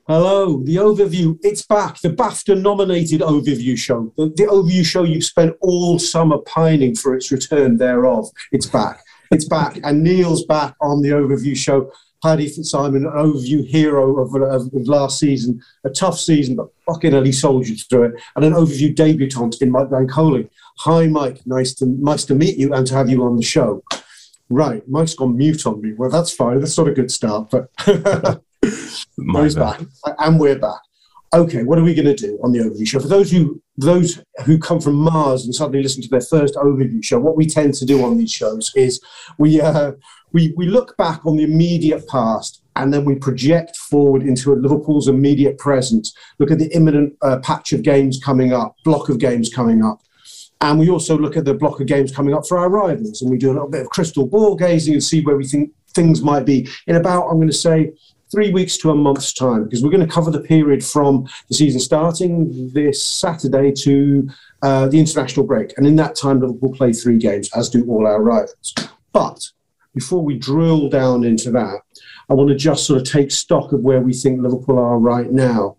Hello, the overview. It's back. The BAFTA nominated overview show. The overview show you've spent all summer pining for its return thereof. It's back. It's back. And Neil's back on the overview show. Paddy Fitzsimon, an overview hero of last season. A tough season, but fucking hell, he soldiered through it. And an overview debutant in Mike Van Coley. Hi, Mike. Nice to meet you and to have you on the show. Right, Mike's gone mute on me. Well, that's fine. That's not a good start, but... He's back, and we're back. Okay, what are we going to do on the overview show? For those who come from Mars and suddenly listen to their first overview show, what we tend to do on these shows is we look back on the immediate past and then we project forward into Liverpool's immediate present. Look at the imminent patch of games coming up, block of games coming up. And we also look at the block of games coming up for our rivals, and we do a little bit of crystal ball gazing and see where we think things might be in about, I'm going to say, 3 weeks to a month's time, because we're going to cover the period from the season starting this Saturday to the international break. And in that time, Liverpool play 3 games, as do all our rivals. But before we drill down into that, I want to just sort of take stock of where we think Liverpool are right now.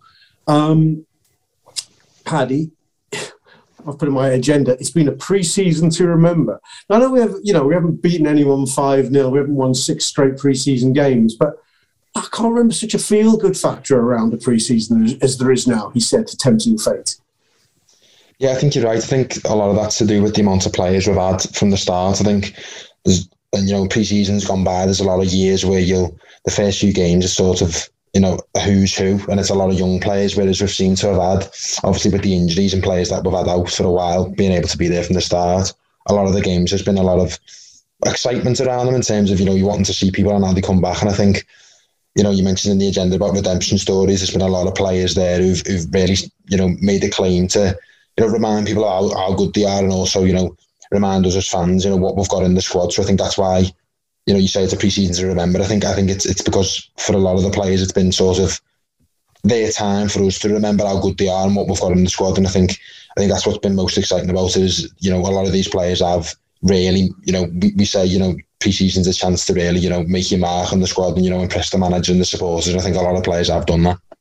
Paddy, I've put in my agenda, it's been a pre-season to remember. Now, I know we haven't beaten anyone 5-0, we haven't won 6 straight pre-season games, but I can't remember such a feel-good factor around the pre-season as there is now, he said to Tempting Fate. Yeah, I think you're right. I think a lot of that's to do with the amount of players we've had from the start. I think there's, pre-season's gone by, there's a lot of years where the first few games are sort of, a who's who, and it's a lot of young players, whereas we've seemed to have had, obviously with the injuries and players that we've had out for a while, being able to be there from the start. A lot of the games, there's been a lot of excitement around them in terms of, you wanting to see people and how they come back. And I think, you mentioned in the agenda about redemption stories. There's been a lot of players there who've really, made a claim to, remind people how good they are, and also, remind us as fans, what we've got in the squad. So I think that's why, you say it's a pre-season to remember. I think it's because for a lot of the players, it's been sort of their time for us to remember how good they are and what we've got in the squad. And I think that's what's been most exciting about it is, a lot of these players have really, we say, pre-season's a chance to really, make your mark on the squad and, impress the manager and the supporters. And I think a lot of players have done that.